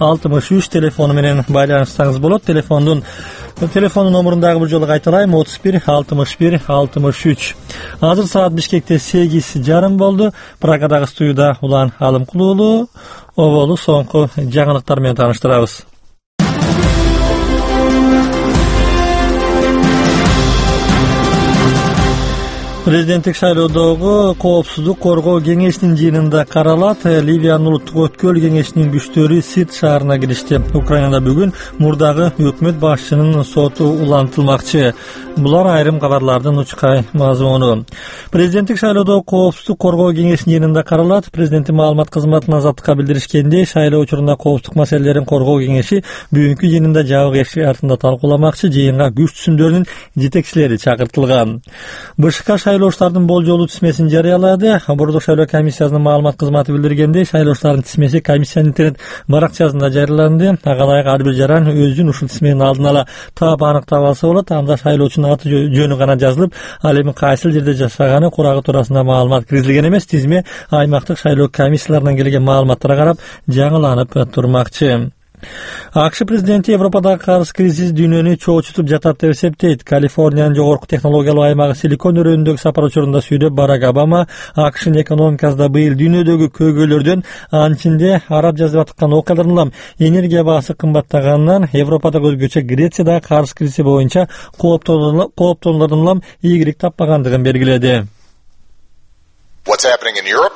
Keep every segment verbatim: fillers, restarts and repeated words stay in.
алтымыш үч телефону менен байланышсаңыз болот. Телефондун телефон номерун дагы бир жолу кайталайм: отуз бир алтымыш бир алтымыш үч. Азыр саат Бишкекте сегиз жарым болду. Прагадагы студияда Улан Алымкулуулу оболу соңку жаңылыктар менен тааныштырабыз. Президенттик шайлоодогу коопсуздук коргоо кеңешинин жыйынында каралат. Ливиянын улуттук өткөл кеңешинин күчтөрү Сирт шаарына киришти. Украинада бүгүн мурдагы өкмөт башчынын соту улантылмакчы. Булар айрым кабарлардын учкай мазмуну. Президенттик шайлоодогу коопсуздук коргоо кеңешинин жыйынында каралат. Президенттин маалымат кызматына азаттыкка билдиришкендей, шайлоо учурунда коопсуздук маселелерин коргоо кеңеши бүгүнкү жыйынында жабык эшик артында талкууламакчы. Жыйынга күч түзүмдөрүнүн жетекчилери чакыртылган. БШК шайлоочулардын болжолуу тизмесин жарыялады. Бордок шайлоо комиссиясынын маалымат кызматы билдиргендей, шайлоочулардын тизмеси комиссиянын интернет баракчасында жарыяланды. Ага ар бир жаран өзүн ушул тизменин алдын ала таап аныктап алса болот. Анда шайлоочунун аты жөнү гана жазылып, ал эми кайсыл жерде жашаганы, курагы туурасында маалымат киргизилген эмес. Тизме аймактык шайлоо комиссияларынан келген маалыматтарга карап жаңыланып турмакчы. АКШ президенти Европадагы карыз кризис дүйнөнү чоочутуп жатат деп эсептейт. Калифорниянын жогорку технологиялуу аймагы Силикон өрөөнүндөгү сапар учурунда сүйлөп, Барак Обама АКШнын экономикасында быйыл дүйнөдөгү көйгөйлөрдөн, анчинде арап жазып аткан окуялардан улам энергия баасы кымбаттаганынан, Европадагы өзгөчө Грециядагы карыз кризиси боюнча кооптонулордун улам ийгилик таппагандыгын белгиледи. What's happening in Europe,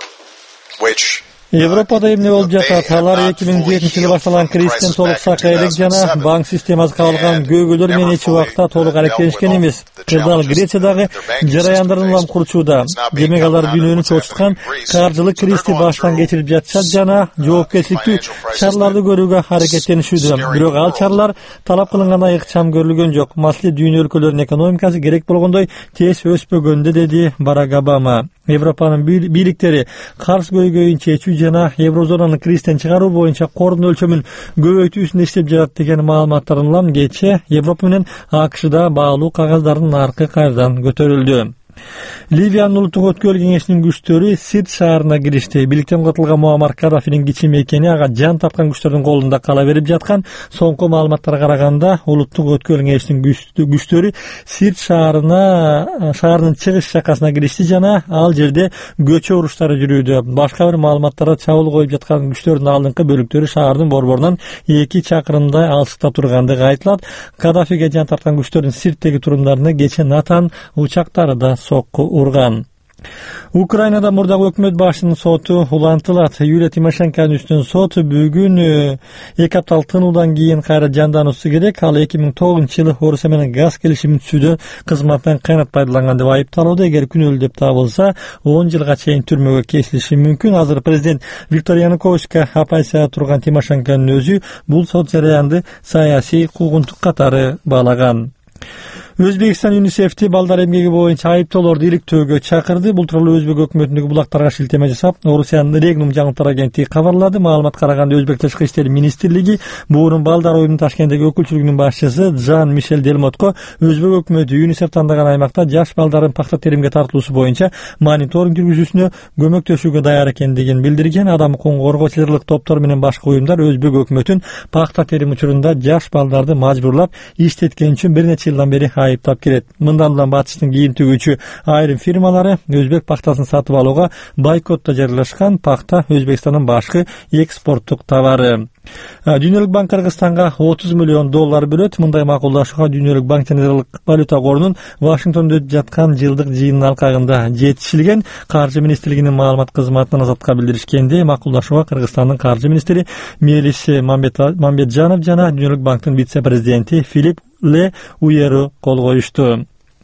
which Европада эмне болуп жатат? Алар эки миң жетинчи жылы башталган кризистен толук сакка элек жана банк системасы кабылган көйгөйлөр менен эч убакта толук алектенишкен эмес. Кырдаал Грециядагы жараяндардын улам курчууда. Демек алар дүйнөнү чоочуткан каржылык кризисти баштан кечирип жатышат жана жоопкерчиликтүү чараларды көрүүгө аракеттенишүүдө. Бирок ал чаралар талап кылынгандай ыкчам көрүлгөн жок. Маселе дүйнө өлкөлөрүнүн экономикасы керек болгондой тез өспөгөндө, деди Барак Обама. Европанын бийликтери карыз көйгөйүн чечүү жана еврозонаны кризистен чыгаруу боюнча кордун өлчөмүн көбөйтүүсүндө иштеп жатат деген маалыматтарын улам кече Европа менен АКШда баалуу кагаздардын наркы кайрадан көтөрүлдү. Ливиянын улуттук өткөл кеңешинин күчтөрү Сирт шаарына киришти. Бийликтен кутулган Муаммар Каддафинин кичими экени ага жан тапкан күчтөрдүн колунда кала берип жаткан. Соңку маалыматтарга караганда, улуттук өткөл кеңешинин күчтөрү Сирт шаарына шаарынын чыгыш жакасына киришти жана ал жерде көчө уруштары жүрүүдө. Башка бир маалыматтарда чабуул коюп жаткан күчтөрдүн алдыңкы бөлүктөрү шаардын борборунан эки чакырымдай алыстыкта тургандыгы айтылат. Каддафиге жан тапкан күчтөрдүн Сирттеги турумдарына кече Натан учактары да сокку урган. Украинада мурдагы өкмөт башчынын соту улантылат. Юлия Тимошенконун үстүнөн сот бүгүн эки апталык тынуудан кийин кайра жандануусу керек. Ал эки миң тогузунчу жылы Орусия менен газ келишимин түзүүдө кызматтан кыйнат пайдаланган деп айыпталууда. Эгер күнөөлүү деп табылса, он жылга чейин түрмөгө кесилиши мүмкүн. Азыр президент Виктор Януковичке оппозицияда турган Тимошенконун өзү бул сот жараянды саясий куугунтук катары баалаган. Өзбекстан ЮНИСЕФти балдар эмгеги боюнча айыптоолорду иликтөөгө чакырды. Бул тууралуу Өзбек өкмөтүндөгү булактарга шилтеме жасап, Орусиянын Регнум жаңылыктар агенттиги кабарлады. Маалымат караганда, Өзбек тышкы иштер министрлиги буурун балдар оюнун Ташкенттеги өкүлчүлүгүнүн башчысы Жан Мишель Делмотко Өзбек өкмөтү ЮНИСЕФ тандаган аймакта жаш балдардын пахта теримге тартылуусу боюнча мониторинг жүргүзүүсүнө көмөктөшүүгө даяр экендигин билдирген. Адам укугун коргоочулардык топтор менен башка уюмдар Өзбек өкмөтүн пахта терим учурунда жаш балдарды мажбурлап иштеткен үчүн бир нече жылдан бери айыптап келет. Мындан улам батыштын кийим төгүүчү айрым фирмалары Өзбек пахтасын сатып алууга бойкотто жарыялашкан. Пахта Өзбекстандын башкы экспорттук товары. Дүйнөлүк банк Кыргызстанга отуз миллион доллар бөлөт. Мындай макулдашууга Дүйнөлүк банк жана Аралык валюта корунун Вашингтондо өтүп жаткан жылдык жыйынын алкагында жетишилген. Каржы министрлигинин маалымат кызматынан азатка билдиришкенде, макулдашууга Кыргызстандын каржы министри Мелис Мамбетжанов жана Дүйнөлүк банктын вице-президенти Филипп Ле Уеру кол коюшту.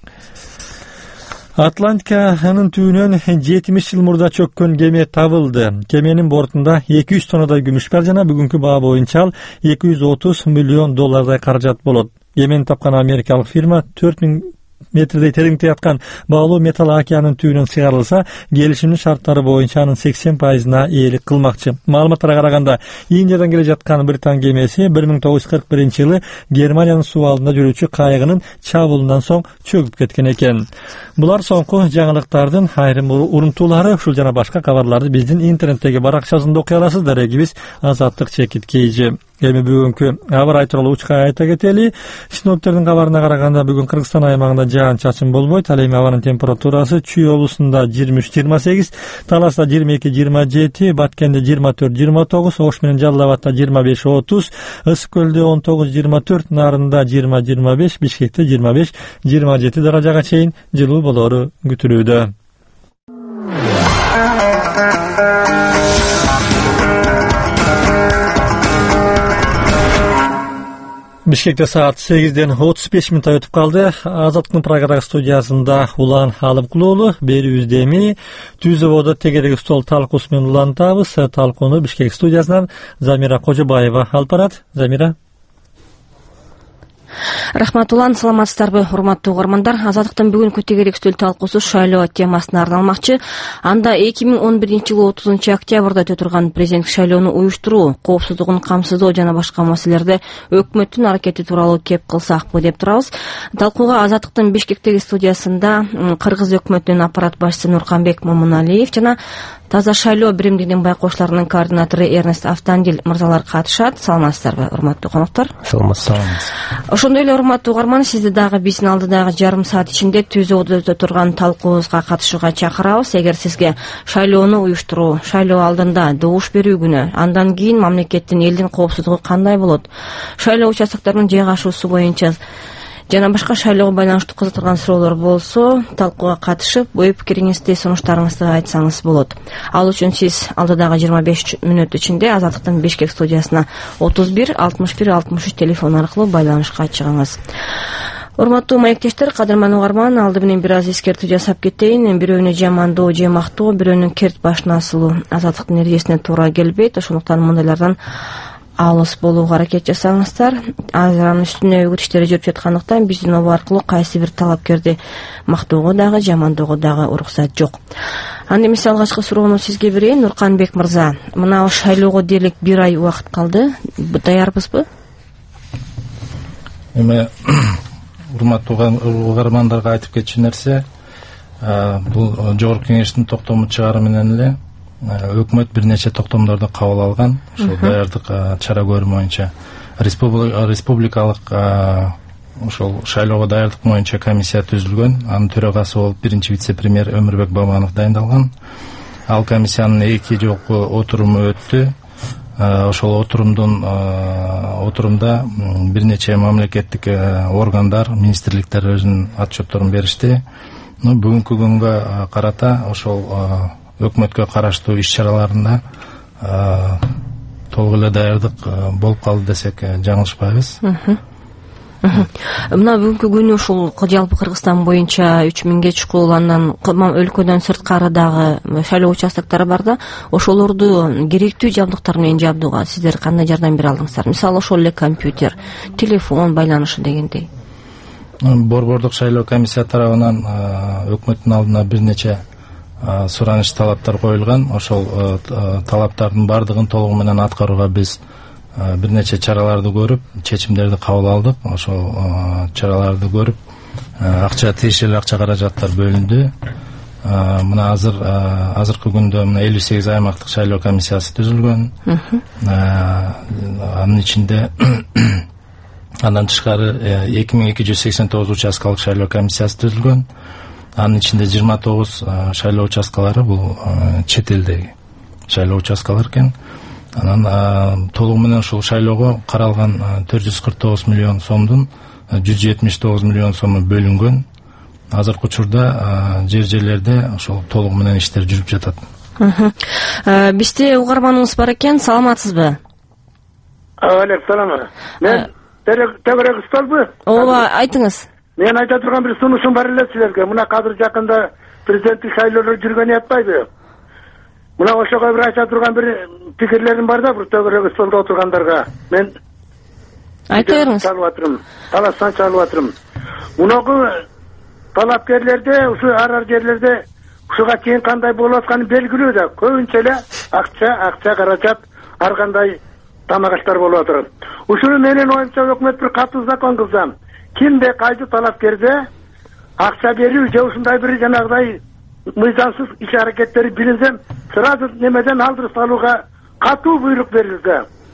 Атлантиканын түбүнөн жетимиш жыл мурда чөккөн кеме табылды. Кеменин бортунда эки жүз тоннадай күмүш бар жана бүгүнкү баа боюнча ал эки жүз отуз миллион доллардай каражат болот. Кемени тапкан америкалык фирма төрт миң метрдей тереңде яткан баалуу металл океанын түбүнөн чыгарылса, келишимдин шарттары боюнча анын сексен пайызына ээлик кылмакчы. Маалыматтарга караганда, Индиядан келе жаткан Британ кемеси бир миң тогуз жүз кырк биринчи жылы Германиянын суу алдында жүрүүчү кайыгынын чабуулунан соң чөгүп кеткен экен. Булар соңку жаңылыктардын айрым урунтуулары. Ушул жана башка кабарларды биздин интернеттеги баракчасында окуй аласыздар. Эгибиз Азаттык чекит кейжи. Эми бүгүнкү аба ырайы тууралуу учка айта кетели. Синоптиктердин кабарына караганда бүгүн Кыргызстан аймагында жаан-чачын болбойт. Ал эми абанын температурасы Чүй облусунда жыйырма үч жыйырма сегиз, Таласта жыйырма эки жыйырма жети, Баткенде жыйырма төрт жыйырма тогуз, Ош менен Жалал Абадта жыйырма беш отуз, Ысык көлдө он тогуз жыйырма төрт, Нарында жыйырма жыйырма беш, Бишкекте жыйырма беш жыйырма жети даражага чейин жылуу болору күтүлүүдө. Бишкекте саат сегизден отуз беш мүнөт өтүп калды. Азаттыктын Праgadагы студиясында Улан Алымкулуулу, берүүбүздө эми түз заводу тегерек стол талкуусу менен улантабыз. Талкууну Бишкек студиясынан Замира Кожобаева алып барат. Замира. Рахмат Улан, саламатсыздарбы, урматтуу угармандар. Азаттыктын бүгүнкү тегерек стол талкуусу шайлоо темасына арналмакчы. Анда эки миң он биринчи жылы отузунчу октябрда өтө турган президенттик шайлоону уюштуруу, коопсуздугун камсыздоо жана башка маселелерде өкмөттүн аракети тууралуу кеп кылсакпы деп турабыз. Талкууга Азаттыктын Бишкектеги студиясында Кыргыз өкмөтүнүн аппарат башчысы Нурканбек Момуналиев жана Таза шайлоо биримдигинин байкоочуларынын координатору Эрнест Автандил мырзалар катышат. Саламатсыздарбы, урматтуу коноктор? Саламатсыз. Ошондой эле урматтуу угарман, сизди дагы биздин алдыдагы жарым саат ичинде түз заводдо өтө турган талкуубузга катышууга чакырабыз. Эгер сизге шайлоону уюштуруу, шайлоо алдында добуш берүү күнү, андан кийин мамлекеттин, элдин коопсуздугу кандай болот, шайлоо участокторунун жайгашуусу боюнча жана башка шайлоого байланыштуу кызыктырган суроолор болсо, талкууга катышып, ой пикириңизди, сунуштарыңызды айтсаңыз болот. Ал үчүн сиз алдыдагы жыйырма беш мүнөт ичинде Азаттыктын Бишкек студиясына отуз бир алтымыш бир алтымыш үч телефон аркылуу байланышка чыгыңыз. Урматтуу маектештер, кадырман угарман, алды менен бир аз эскертүү жасап кетейин. Бирөөнү жамандоо же мактоо, бирөөнүн керт башына асылуу Азаттыктын эрежесине туура келбейт. Ошондуктан мындайлардан алыс болууга аракет жасаңыздар. Азыр анын үстүнө үгүт иштери жүрүп жаткандыктан биздин оба аркылуу кайсы бир талапкерди мактоого дагы, жамандоого дагы уруксат жок. Анда эмесе алгачкы суроону сизге берейин. Нурканбек мырза, мына шайлоого дээрлик бир ай убакыт калды. Даярбызбы? Эми урматтуу угармандарга айтып кетчү нерсе, бул Жогорку Кеңештин токтому чыгаруу менен эле өкмөт бир нече токтомдорду кабыл алган. Ошол даярдык чара көрүү боюнча республикалык ошол шайлоого даярдык боюнча комиссия түзүлгөн. Анын төрагасы болуп биринчи вице-премьер Өмүрбек Бабанов дайындалган. Ал комиссиянын эки жолку отуруму өттү. Ошол отурумдун отурумда бир нече мамлекеттик органдар, министрликтер өзүнүн отчетторун беришти. Бүгүнкү күнгө карата ошол өкмөткө караштуу иш-чараларында толук эле даярдык болуп калды десек жаңылышпайбыз. Мына бүгүнкү күнү ушул жалпы Кыргызстан боюнча үч миңге чукул, андан өлкөдөн сырткары дагы шайлоо участоктору бар да, ошолорду керектүү жабдыктар менен жабдууга сиздер кандай жардам бере алдыңыздар? Мисалы ошол эле компьютер, телефон байланышы дегендей. Борбордук шайлоо комиссия тарабынан өкмөттүн алдына бир нече сураныч талаптар коюлган. Ошол талаптардын бардыгын толугу менен аткарууга биз бир нече чараларды көрүп, чечимдерди кабыл алдык. Ошол чараларды көрүп, акча, тиешелүү акча каражаттар бөлүндү. Мына азыр азыркы күндө мына элүү сегиз аймактык шайлоо комиссиясы түзүлгөн. Анын ичинде андан тышкары эки миң эки жүз сексен тогуз участкалык шайлоо комиссиясы түзүлгөн. Анын ичинде жыйырма тогуз шайлоо участкалары бул чет элдеги шайлоо участкалар экен. Анан толугу менен ушул шайлоого каралган төрт жүз кырк тогуз миллион сомдун жүз жетимиш тогуз миллион сому бөлүнгөн. Азыркы учурда жер жерлерде ошол толугу менен иштер жүрүп жатат. Бизде угарманыбыз бар экен, саламатсызбы? Алек, салама. Мен тегерек столбу? Ооба, айтыңыз. Мен айта турган бир сунушум бар эле силерге. Мына азыр жакында президенттик шайлоолор жүргөнү атпайбы? Мына ошого бир айта турган бир пикирлерим бар да, бир тегерек столдо отургандарга. Мен айта бериңиз. Чалып атырмын. Таластан чалып атырмын. Мунагы талапкерлерде, ушу ар-ар жерлерде ушуга чейин кандай болуп атканы белгилүү да. Көбүнчө эле акча, акча каражат, ар кандай тамак аштар болуп атат. Ушуну менин оюмча өкмөт бир катуу закон кылсам, кимде кайсы талапкерде акча берүү же ушундай бир жанагыдай мыйзамсыз иш аракеттери билинсем, сразу немеден алдырып салууга катуу буйрук берилсе.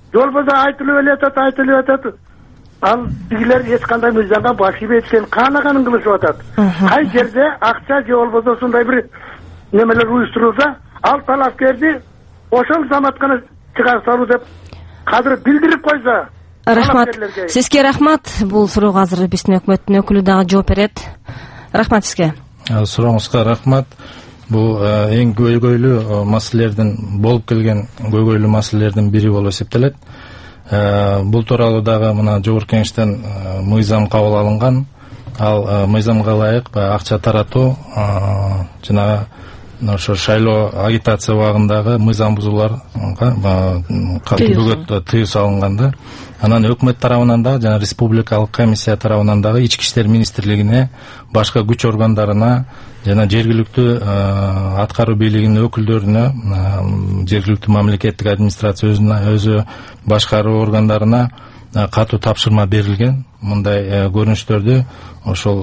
жолбозо айтылып элетет, айтылып атат. Ал тигилер эч кандай мыйзамга баш ийбей эткен, каалаганын кылышып атат. Кай жерде акча же болбосо ушундай бир немелер уюштурулса, ал талапкерди ошол заматкана чыгарып салуу деп кадыр билдирип койсо. Рахмат. Сизге рахмат. Бул суроого азыр биздин өкмөттүн өкүлү дагы жооп берет. Рахмат сизге. Сурооңузга рахмат. Бул эң көйгөйлүү маселелердин болуп келген көйгөйлүү маселелердин бири болуп эсептелет. Бул тууралуу дагы мына жогорку кеңештен мыйзам кабыл алынган. Ал мыйзамга ылайык акча таратуу жана ошо шайлоо агитация убагындагы мыйзам бузууларга бөгөт тыюу салынган да. Анан өкмөт тарабынан дагы жана республикалык комиссия тарабынан дагы ички иштер министрлигине, башка күч органдарына жана жергиликтүү аткаруу бийлигинин өкүлдөрүнө, жергиликтүү мамлекеттик администрация өзү башкаруу органдарына катуу тапшырма берилген. Мындай көрүнүштөрдү ошол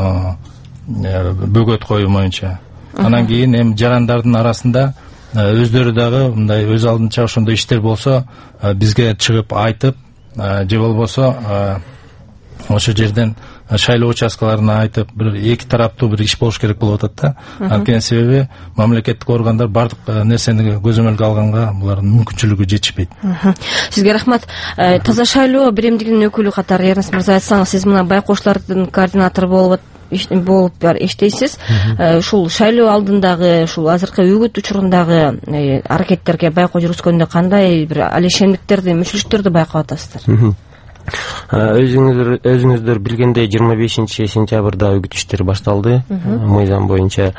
бөгөт коюу боюнча. Анан кийин эми жарандардын арасында өздөрү дагы мындай өз алдынча ошондой иштер болсо бизге чыгып айтып, же болбосо ошо жерден шайлоо участкаларына айтып, бир эки тараптуу бир иш болуш керек болуп атат да. Анткени себеби мамлекеттик органдар бардык нерсени көзөмөлгө алганга булардын мүмкүнчүлүгү жетишпейт. Сизге рахмат. Таза шайлоо биримдигинин өкүлү катары Эрнест мырза, айтсаңыз, сиз мына байкоочулардын координатору болуп болуп иштейсиз. Ушул шайлоо алдындагы, ушул азыркы үгүт учурундагы аракеттерге байкоо жүргүзгөндө кандай бир алешендиктерди, мүчүлүштөрдү байкап атасыздар? Өзүңүздөр өзүңүздөр билгендей жыйырма бешинчи сентябрда үгүт иштери башталды. Мыйзам боюнча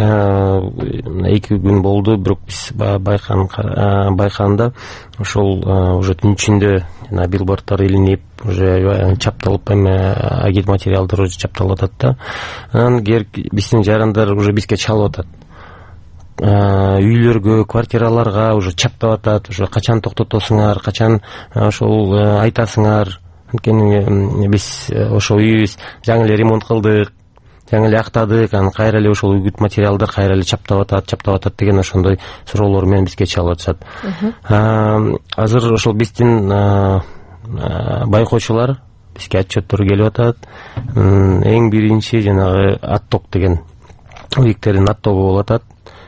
эки күн болду, бирок биз байкаганда ошол уже түн ичинде жана билбордтор илинип, уже чапталып, эми агит материалдар уже чапталып атат да. Анан биздин жарандар уже бизге чалып атат. Үйлөргө, квартираларга уже чаптап атат, уже качан токтотосуңар, качан ошол айтасыңар. Анткени биз ошол үйүбүз жаңы эле ремонт кылдык, жаңы эле актадык, анан кайра эле ошол үгүт материалдар кайра эле чаптап атат, чаптап атат деген ошондой суроолор менен бизге чалып атышат. Азыр ошол биздин байкоочулар бизге отчеттор келип атат. Эң биринчи жанагы отток деген уйиктердин оттогу болуп атат.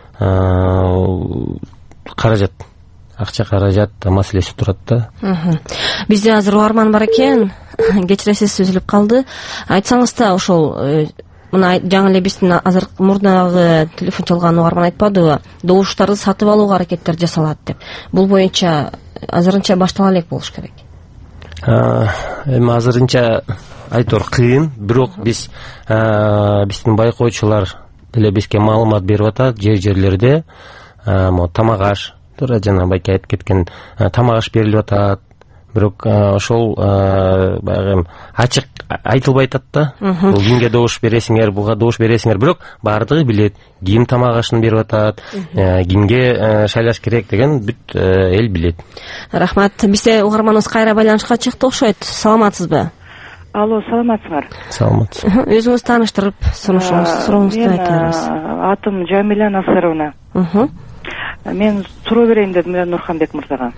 Каражат, акча каражат маселеси турат да. Бизде азыр угарман бар экен, кечиресиз, үзүлүп калды. Айтсаңыз да, ошол мына жаңы эле биздин азыр мурдагы телефон чалган угарман айтпадыбы, добуштарды сатып алууга аракеттер жасалат деп. Бул боюнча азырынча баштала элек болуш керек. Эми азырынча айтор кыйын, бирок биз биздин байкоочулар деле бизге маалымат берип атат, жер-жерлерде тамак аш, туура жана байке айтып кеткен тамак аш берилип атат. Бирок ошол баягы ачык айтылбай атат да. Бул кимге добуш бересиңер, буга добуш бересиңер, бирок баардыгы билет. Ким тамак ашын берип атат, кимге шайлаш керек деген бүт эл билет. Рахмат. Бизде угарманыбыз кайра байланышка чыкты окшойт. Саламатсызбы? Алло, саламатсыңар? Саламат. Өзүңүз тааныштырып, сурооңузду айтыңыз. Атым Жамиля Насыровна. Мен суроо берейин дедим Нурханбек мырзага.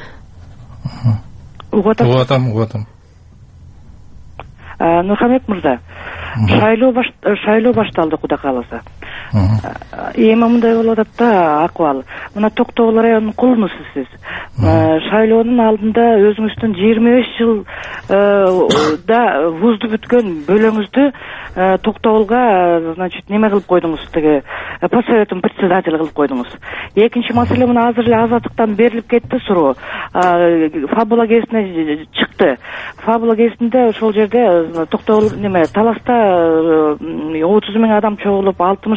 Угатам, угатам. Нурханбек мырза, шайлоо башталды, Кудай кааласа. Эми мындай болуп атат да акыбал. Мына Токтогул районунун кулунусуз сиз. Шайлоонун алдында өзүңүздүн жыйырма беш жылда вузду бүткөн бөлөңүздү Токтогулга, значит, неме кылып койдуңуз, тиги поссоветин председатель кылып койдуңуз. Экинчи маселе, мына азыр эле Азаттыктан берилип кетти суроо. Фабула кезине чыкты. Фабула кезинде ошол жерде Токтогул неме таласта отуз миң адам чогулуп, алтымыш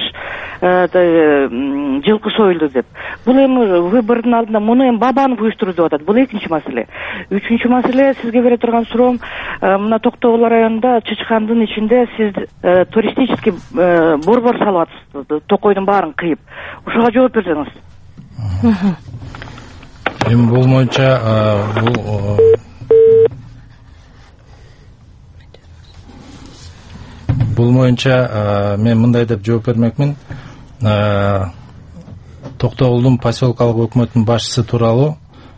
жылкы союлду деп. Бул эми выбордун алдында муну эми Бабанов уюштурду деп атат. Бул экинчи маселе. Үчүнчү маселе, сизге бере турган суроом, мына Токтогул районунда Чычкандын ичинде сиз туристический борбор салып атасыз, токойдун баарын кыйып. Ушуга жооп берсеңиз. Эми бул боюнча бул Бул боюнча мен мындай деп жооп бермекмин. Токтогулдун поселкалык өкмөтүнүн башчысы тууралуу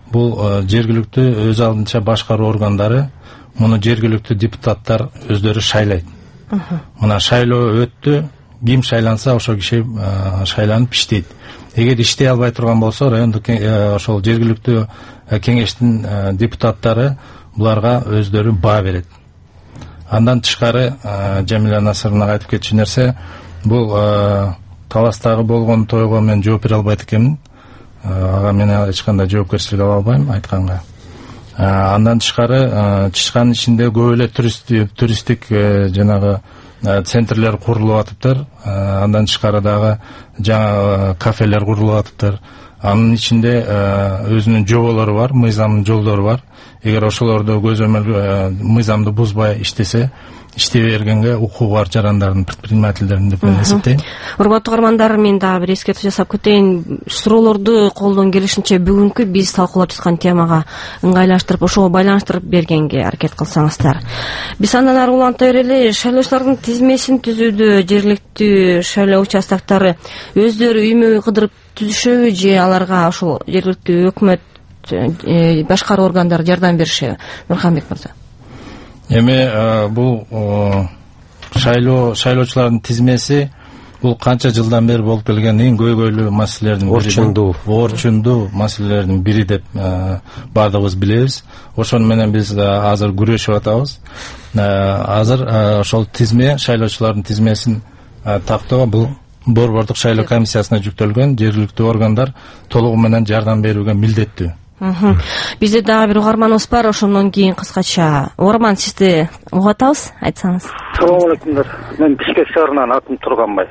бул жергиликтүү өз алдынча башкаруу органдары, муну жергиликтүү депутаттар өздөрү шайлайт. Мына шайлоо өттү, ким шайланса ошол киши шайланып иштейт. Эгер иштей албай турган болсо, райондук ошол жергиликтүү кеңештин депутаттары буларга өздөрү баа берет. Андан тышкары Жамиля Насыровна айтып кетчү нерсе, бул таластагы болгон тойго мен жооп бере албайт экенмин. Ага мен эч кандай жоопкерчилик ала албайм айтканга. Андан тышкары Чычканын ичинде көп эле туристтик жанагы центрлер курулуп атыптыр. Андан тышкары дагы жаңа кафелер курулуп атыптыр. Анын ичинде өзүнүн жоболору бар, мыйзам жолдору бар. Эгер ошолорду көзөмөл мыйзамды бузбай иштесе, иштей бергенге укугу бар жарандардын, предпринимательдердин деп мен эсептейм. Урматтуу каармандар, мен дагы бир эскертүү жасап кетейин. Суроолорду колдон келишинче бүгүнкү биз талкуулап жаткан темага ыңгайлаштырып, ошого байланыштырып бергенге аракет кылсаңыздар. Биз андан ары уланта берели. Шайлоочулардын тизмесин түзүүдө жергиликтүү шайлоо участоктары өздөрү үймө кыдырып түзүшөбү же аларга ошол жергиликтүү өкмөт башкаруу органдары жардам беришеби? Нурханбек мырза. Эми бул шайлоо шайлоочулардын тизмеси бул канча жылдан бери болуп келген эң көйгөйлүү маселелердин бири, орчундуу орчундуу маселелердин бири деп баардыгыбыз билебиз. Ошону менен биз азыр күрөшүп атабыз. Азыр ошол тизме, шайлоочулардын тизмесин тактоо бул борбордук шайлоо комиссиясына жүктөлгөн. Жергиликтүү органдар толугу менен жардам берүүгө милдеттүү. Бизде дагы бир угарманыбыз бар, ошондон кийин кыскача. Угарман, сизди угуп атабыз, айтсаңыз. Салам алейкумдар. Мен Бишкек шаарынан атым Турганбай.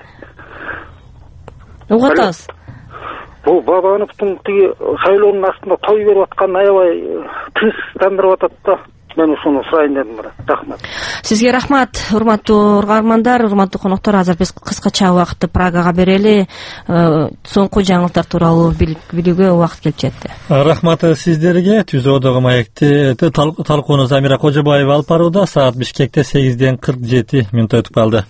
Угуп атабыз. Бул Бабановдун тиги шайлоонун астында той берип аткан аябай тынчтандырып атат да. Мен ошону сурайын дедим. Рахмат. Сизге рахмат, урматтуу угармандар, урматтуу коноктор. Азыр биз кыскача убакытты Прагага берели. Соңку жаңылыктар тууралуу билүүгө убакыт келип жетти. Рахмат сиздерге. Түзөөдөгү маекти талкууну Замира Кожобаева алып барууда. Саат Бишкекте сегизден кырк жети мүнөт өтүп калды.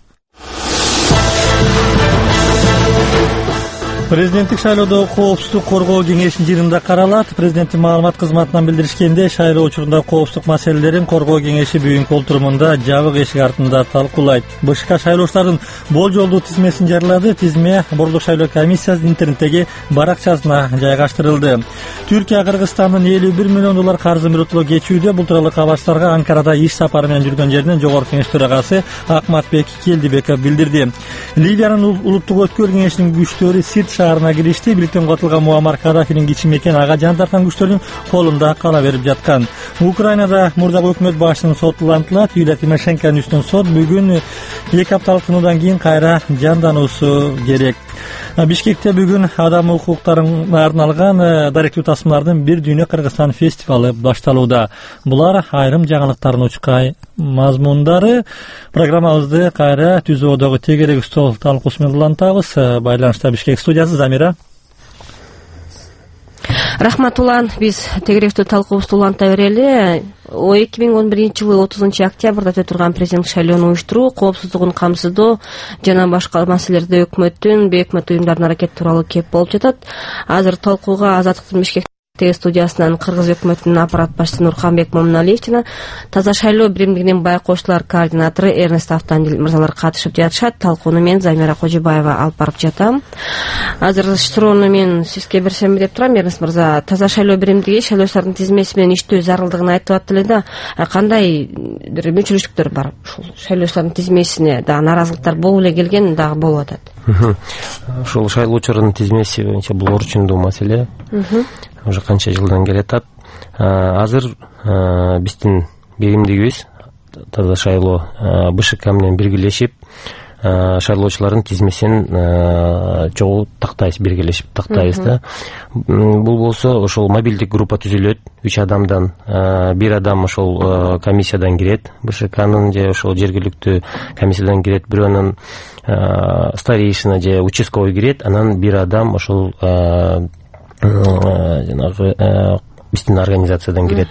Президенттик шайлоодо коопсуздук коргоо кеңешинин жыйынында каралат. Президенттин маалымат кызматынан билдиришкенде, шайлоо учурунда коопсуздук маселелерин коргоо кеңеши бүгүнкү отурумунда жабык эшик артында талкуулайт. БШК шайлоочулардын болжолдуу тизмесин жарыялады. Тизме борбордук шайлоо комиссиясынын интернеттеги баракчасына жайгаштырылды. Түркия Кыргызстандын элүү бир миллион доллар карзын биротуло кечүүдө. Бул тууралуу кабарчыларга Анкарада иш сапары менен жүргөн жеринен жогорку кеңеш төрагасы Акматбек Келдибеков билдирди. Ливиянын улуттук өткөл кеңешинин күчтөрү Сирт шаарына киришти. Бириктен котулган Муаммар Каддафинин кичи мекен ага жан тарткан күчтөрдүн колунда кала берип жаткан. Украинада мурдагы өкмөт башчысынын соту улантылат. Юлия Тимошенконун үстүнөн сот бүгүн эки апталык тынуудан кийин кайра жандануусу керек. Бишкекте бүгүн адам укуктарына арналган даректүү тасмалардын бир дүйнө Кыргызстан фестивалы башталууда. Булар айрым жаңылыктардын учкай мазмундары. Программабызды кайра түзөөдөгү тегерек стол талкуусу менен улантабыз. Байланышта Бишкек студиясы Замира. Рахмат улан, биз тегеректүү талкуубузду уланта берели. эки миң он биринчи жылы отузунчу октябрда өтө турган президенттик шайлоону уюштуруу, коопсуздугун камсыздоо жана башка маселелерде өкмөттүн, бейөкмөт уюмдардын аракети тууралуу кеп болуп жатат. Азыр талкууга Азаттыктын Бишкек студиясынан Кыргыз өкмөтүнүн аппарат башчысы Нурханбек Момуналиев жана Таза шайлоо биримдигинин байкоочулар координатору Эрнест Автандил мырзалар катышып жатышат. Талкууну мен Замира Кожобаева алып барып жатам. Азыр суроону мен сизге берсемби деп турам. Эрнест мырза, Таза шайлоо биримдиги шайлоочулардын тизмеси менен иштөө зарылдыгын айтып аттыр эле да, кандай бир мүчүлүштүктөр бар ушул шайлоочулардын тизмесине? Дагы нааразылыктар болуп эле келген, дагы болуп атат. Ушул шайлоочулардын тизмеси боюнча бул орчундуу маселе. Уже канча жылдан келатат. Азыр биздин биримдигибиз Таза шайлоо БШК менен биргелешип шайлоочулардын тизмесин чогуу тактайбыз, биргелешип тактайбыз да. Бул болсо ошол мобилдик группа түзүлөт. Үч адамдан бир адам ошол комиссиядан кирет, БШКнын же ошол жергиликтүү комиссиядан кирет, бирөөнүн старейшина же участковый кирет, анан бир адам ошол жанагы биздин организациядан кирет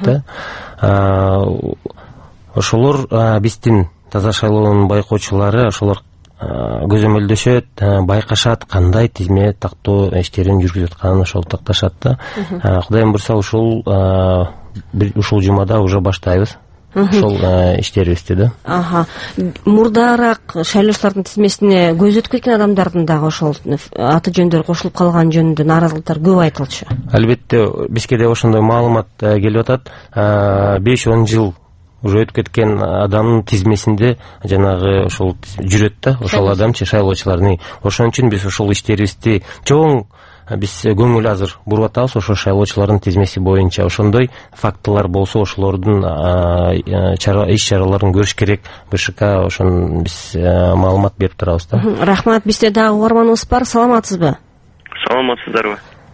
да. Ошолор биздин Таза шайлоонун байкоочулары, ошолор көзөмөлдөшөт, байкашат, кандай тизме тактоо иштерин жүргүзүп атканын ошол такташат да. Кудайым бурса ушул ушул жумада уже баштайбыз. Ошол иштерибизди да. Аха. Мурдараак шайлоочулардын тизмесине көз өтүп кеткен адамдардын дагы ошол аты жөндөрү кошулуп калган жөнүндө нааразылыктар көп айтылчу. Албетте, бизге да ошондой маалымат келип атат. беш он жыл уже өтүп кеткен адамдын тизмесинде жанагы ошол жүрөт да, ошол адамчы шайлоочулардын. Ошон үчүн биз ошол иштерибизди чоң биз көңүл азыр буруп атабыз ошо шайлоочулардын тизмеси боюнча. Ошондой фактылар болсо ошолордун иш чараларын көрүш керек. БШК ошон биз маалымат берип турабыз да. Рахмат. Бизде дагы угарманыбыз бар. Саламатсызбы? Саламатсыздарбы?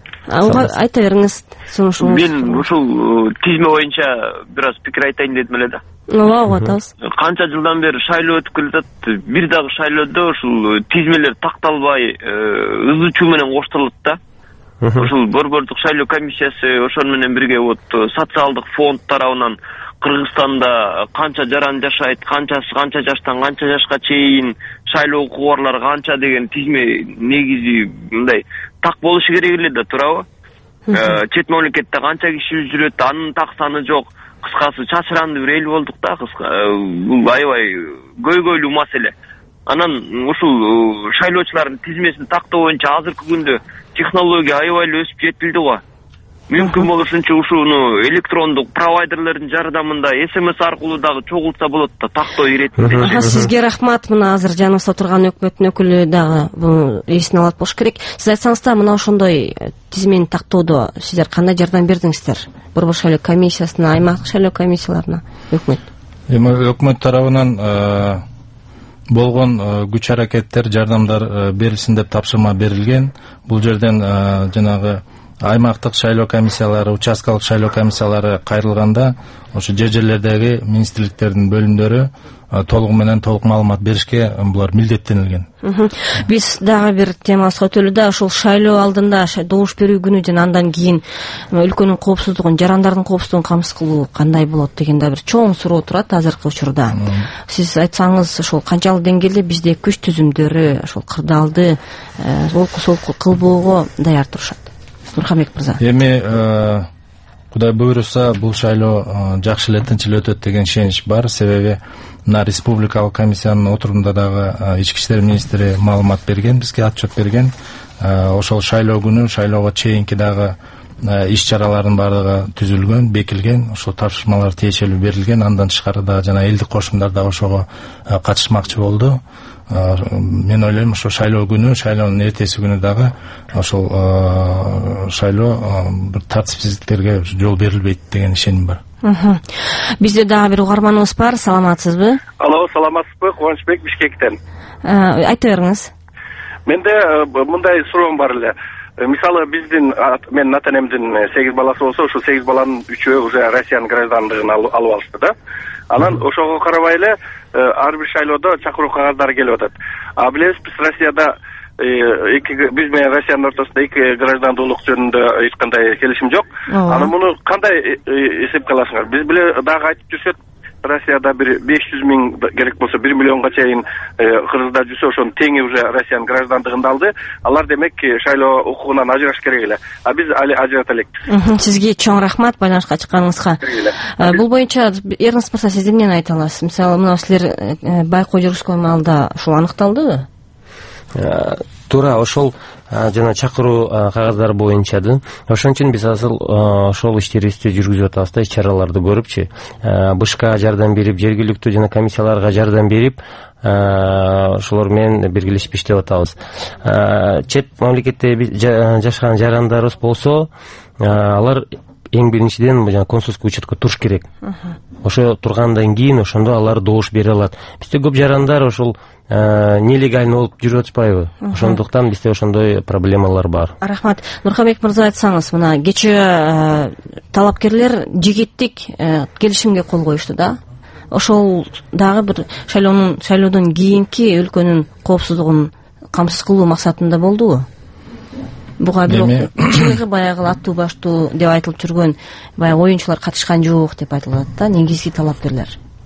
Айта бериңиз. Мен ушул тизме боюнча бир аз пикир айтайын дедим эле да. Ооба, угуп атабыз. Канча жылдан бери шайлоо өтүп келатат. Бир дагы шайлоодо ушул тизмелер такталбай, ызы чуу менен коштолот да. Ушул Борбордук шайлоо комиссиясы ошон менен бирге вот социалдык фонд тарабынан Кыргызстанда канча жаран жашайт, канчасы канча жаштан канча жашка чейин шайлоо укугу барлар канча деген тизме негизи мындай так болушу керек эле да, туурабы? Чет мамлекетте канча киши жүрөт, анын так саны жок. Кыскасы чачыранды бир эл болдук да, бул аябай көйгөйлүү маселе. Анан ушул шайлоочулардын тизмесин тактоо боюнча азыркы күндө технология аябай эле өсүп жетилди го. Мүмкүн болушунча ушуну электрондук провайдерлердин жардамында эс эм эс аркылуу дагы чогултса болот да, тактоо иретинде. Сизге рахмат. Мына азыр жаныбызда турган өкмөттүн өкүлү дагы бул эсине алат болуш керек. Сиз айтсаңыз да, мына ошондой тизмени тактоодо сиздер кандай жардам бердиңиздер? Борбор шайлоо комиссиясына, аймактык шайлоо комиссияларына, өкмөт. Эми өкмөт тарабынан болгон күч аракеттер, жардамдар берилсин деп тапшырма берилген. Бул жерден жанагы аймактык шайлоо комиссиялары, участкалык шайлоо комиссиялары кайрылганда ошо жер жерлердеги министрликтердин бөлүмдөрү толугу менен толук маалымат беришке булар милдеттенилген. Биз дагы бир темабызга өтөлү да, ошол шайлоо алдында добуш берүү күнү жана андан кийин өлкөнүн коопсуздугун, жарандардын коопсуздугун камсыз кылуу кандай болот деген да бир чоң суроо турат азыркы учурда. Сиз айтсаңыз, ошол канчалык деңгээлде бизде күч түзүмдөрү ошол кырдаалды олку солку кылбоого даяр турушат? Нурханбек мырза. Эми Кудай буйруса бул шайлоо жакшы эле тынч эле өтөт деген ишенич бар. Себеби мына республикалык комиссиянын отурумунда дагы ички иштер министри маалымат берген, бизге отчет берген. Ошол шайлоо күнү, шайлоого чейинки дагы иш чаралардын баардыгы түзүлгөн, бекилген, ошол тапшырмалар тиешелүү берилген. Андан тышкары да жана элдик кошумдар да ошого катышмакчы болду. Мен ойлойм, ошо шайлоо күнү, шайлоонун эртеси күнү дагы ошол шайлоо бир тартипсиздиктерге жол берилбейт деген ишеним бар. Бизде дагы бир угарманыбыз бар. Саламатсызбы? Алло, саламатсызбы? Кубанычбек, Бишкектен. Айта бериңиз. Менде мындай суроом бар эле. Мисалы биздин менин ата энемдин сегиз баласы болсо, ошол сегиз баланын үчөө уже Россиянын граждандыгын алып алышты да. Анан ошого карабай эле ар бир шайлоодо чакыруу кагаздары келип атат. А билебиз, биз Россияда эки биз менен Россиянын ортосунда эки граждандуулук жөнүндө эч кандай келишим жок. Анан муну кандай эсепке аласыңар? Биз биле дагы айтып жүрүшөт, Россияда бир беш жүз миң керек болсо бир миллионго чейин кыргызда жүрсө, ошонун теңи уже Россиянын граждандыгын алды. Алар демек шайлоо укугунан ажыраш керек эле. А биз али ажырата элекпиз. Сизге чоң рахмат байланышка чыкканыңызга. Бул боюнча Эрнст мырза, сиз эмнени айта аласыз? Мисалы, мына силер байкоо жүргүзгөн маалда ушул аныкталдыбы? Туура, ошол жана чакыруу кагаздары боюнча да. Ошон үчүн биз азыр ошол иштерибизди жүргүзүп атабыз да, иш-чараларды көрүпчү. БШК жардам берип, жергиликтүү жана комиссияларга жардам берип, ошолор менен биргелешип иштеп атабыз. Чет мамлекетте жашаган жарандарыбыз болсо, алар эң биринчиден жана консулский учетко туруш керек. Ошо тургандан кийин ошондо алар добуш бере алат. Бизде көп жарандар ошол нелегально болуп жүрүп атышпайбы? Ошондуктан бизде ошондой проблемалар бар. Рахмат. Нурханбек мырза, айтсаңыз, мына кечээ талапкерлер жигиттик келишимге кол коюшту да. Ошол дагы бир шайлоонун шайлоодон кийинки өлкөнүн коопсуздугун камсыз кылуу максатында болдубу? Буга бирок чыныгы баягы аттуу баштуу деп айтылып жүргөн баягы оюнчулар катышкан жок деп айтылат да, негизги талапкерлер.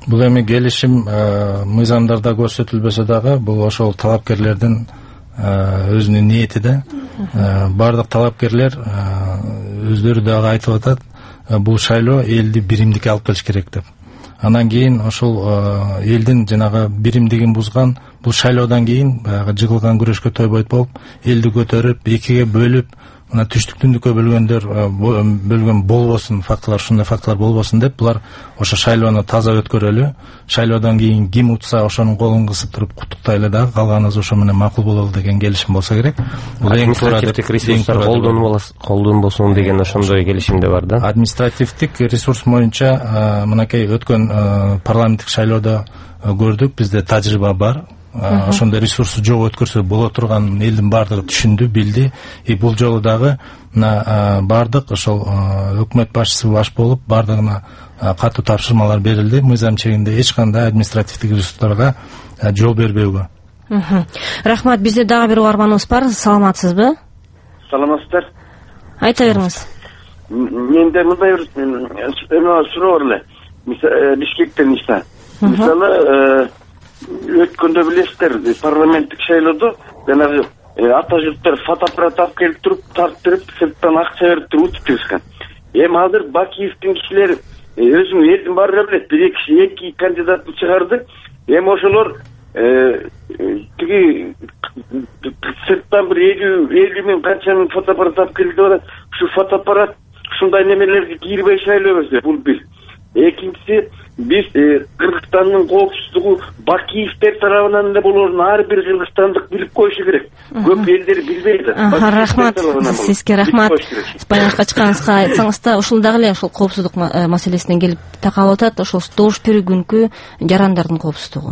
Бул эми келишим мыйзамдарда көрсөтүлбөсө дагы бул ошол талапкерлердин өзүнүн ниети да. Бардык талапкерлер өздөрү дагы айтып атат, бул шайлоо элди биримдикке алып келиш керек деп. Анан кийин ошол элдин жанагы биримдигин бузган бул шайлоодон кийин баягы жыгылган күрөшкө тойбойт болуп, элди көтөрүп, экиге бөлүп, мына түштүк түндүккө бөлгөндөр бөлгөн болбосун, фактылар, ушундай фактылар болбосун деп, булар ошо шайлоону таза өткөрөлү. Шайлоодон кийин ким утса ошонун колун кысып туруп куттуктайлы дагы, калганыбыз ошо менен макул бололу деген келишим болсо керек. Бул административдик ресурстар колдонбосун деген ошондой келишим да бар да. Административдик ресурс боюнча мынакей өткөн парламенттик шайлоодо көрдүк, бизде тажрыйба бар. Ошондой ресурсу жок өткөрсө боло турган элдин баардыгы түшүндү, билди. И бул жолу дагы мына бардык ошол өкмөт башчысы баш болуп, бардыгына катуу тапшырмалар берилди. Мыйзам чегинде эч кандай административдик ресурстарга жол бербөөгө. Рахмат, бизде дагы бир угарманыбыз бар. Саламатсызбы? Саламатсыздар. Айта бериңиз. Менде мындай бир суроо бар эле. Бишкектен ишта. Мисалы, өткөндө билесиздер, парламенттик шайлоодо жанагы ата журттар фотоаппарат алып келип туруп, тарттырып, сырттан акча берип туруп утуп беришкен. Эми азыр Бакиевдин кишилери өзүң элдин баары билет, бир киши эки кандидатты чыгарды. Эми ошолор тиги сырттан бир элүү миң канча миң фотоаппарат алып келди деп атат. Ушу фотоаппарат ушундай немелерге кирбей шайлоо берсе, бул бир. Экинчиси, биз Кыргызстандын коопсуздугу Бакиевдер тарабынан эле болоорун ар бир кыргызстандык билип коюшу керек. Көп элдер билбейт. Рахмат. Сизге рахмат. Баягы чыкканыңызга айтсаңыз да, ушул дагы эле ошол коопсуздук маселесинен келип такалып атат, ошол добуш берүү күнкү жарандардын коопсуздугу.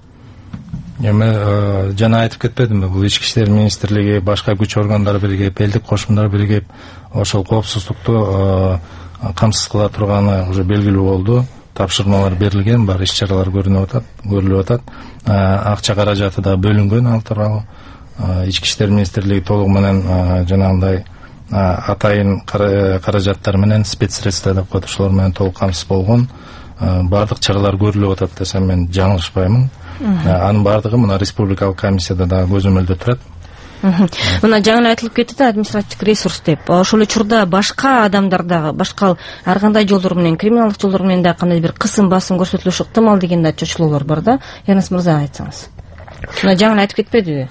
Эми жана айтып кетпедимби, бул ички иштер министрлиги, башка күч органдары биригип, элдик кошумдар биригип ошол коопсуздукту камсыз кыла турганы уже белгилүү болду. Тапшырмалар берилген, бар иш-чаралар көрүнүп атат, көрүлүп атат. Акча каражаты да бөлүнгөн ал тууралуу. Ички иштер министрлиги толугу менен жанагындай атайын каражаттар менен, спецсредства деп коет, ошолор менен толук камсыз болгон. Бардык чаралар көрүлүп атат десем мен жаңылышпаймын. Анын бардыгы мына республикалык комиссияда да көзөмөлдө турат. Мына жаңы айтылып кетти административдик ресурс деп. Ошол учурда башка адамдар дагы, башка ар кандай жолдор менен, криминалдык жолдор менен да кандай бир кысым басым көрсөтүлүшү ыктымал деген да чочулуулар бар да. Янас мырза, айтсаңыз. Мына жаңы айтып кетпедиби?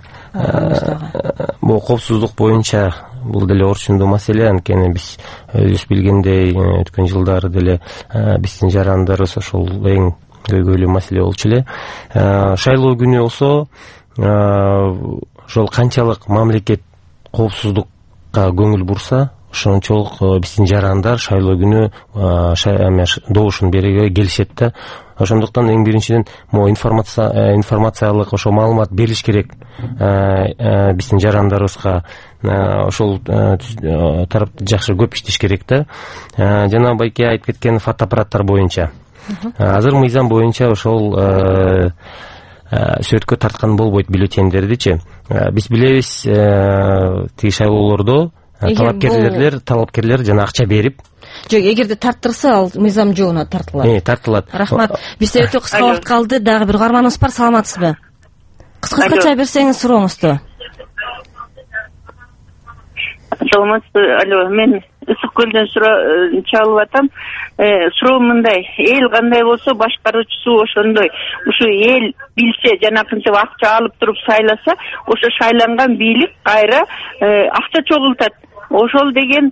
Бул коопсуздук боюнча бул деле орчундуу маселе, анткени биз өзүбүз билгендей өткөн жылдары деле биздин жарандарыбыз ошол эң көйгөйлүү маселе болчу эле. Шайлоо күнү болсо ошол канчалык мамлекет коопсуздукка көңүл бурса, ошончолук биздин жарандар шайлоо күнү добушун берүүгө келишет да. Ошондуктан эң биринчиден могу информация информациялык ошо маалымат берилиш керек биздин жарандарыбызга. Ошол тарапты жакшы көп иштеш керек да. Жана байке айтып кеткен фотоаппараттар боюнча. Азыр мыйзам боюнча ошол сөткө тарткан болбойт бюллетендердичи. Биз билебиз, тиги шайлоолордо талапкерлер талапкерлер жана акча берип, жок, эгерде тарттырса, ал мыйзам жогуна тартылат. Э, тартылат. Рахмат. Бизде өтө кыска убакыт калды. Дагы бир угарманыбыз бар. Саламатсызбы? Кыскача берсеңиз сурооңузду. Саламатсызбы? Алло, мен Ысык көлдөн чалып атам. Суроо мындай: эл кандай болсо, башкаруучусу ошондой. Ушу эл билсе, жанакынча акча алып туруп сайласа, ошо шайланган бийлик кайра акча чогултат. Ошол деген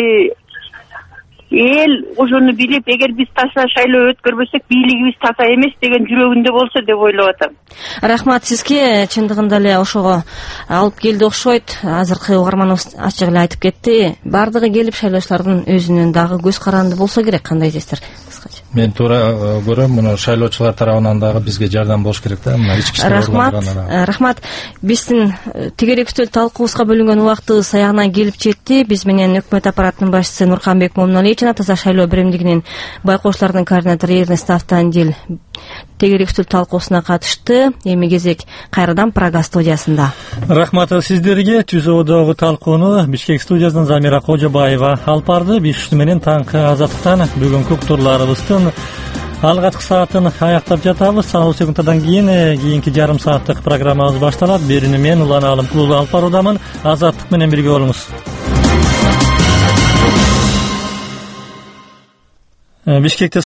эл ошону билип, эгер биз таза шайлоо өткөрбөсөк, бийлигибиз таза эмес деген жүрөгүндө болсо деп ойлоп атам. Рахмат сизге. Чындыгында эле ошого алып келди окшойт. Азыркы угарманыбыз ачык эле айтып кетти. Бардыгы келип шайлоочулардын өзүнүн дагы көз каранды болсо керек. Кандай дейсиздер? Кыскача. Мен туура көрөм, муну шайлоочулар тарабынан дагы бизге жардам болуш керек да. Мына ички иштер органдарына. Рахмат. Биздин тегеректүү талкуубузга бөлүнгөн убактыбыз аягына келип жетти. Биз менен өкмөт аппаратынын башчысы Нурканбек Момуналиевич, таза шайлоо биримдигинин байкоочулардын координатору Эрнест Автандил тегеректүү талкуусуна катышты. Эми кезек кайрадан Прага студиясында. Рахмат сиздерге. Түзөөдөгү талкууну Бишкек студиясынан Замира Кожобаева алып барды. Биз ушуну менен таңкы азаттыктан бүгүнкү турларыбыздын Алгачкы саатын аяктап жатабыз. Саналуу секундтардан кийин кийинки жарым сааттык программабыз башталат. Берүүнү мен Улан Алым Кулуулу алып баруудамын. Азаттык менен бирге болуңуз. Бишкекте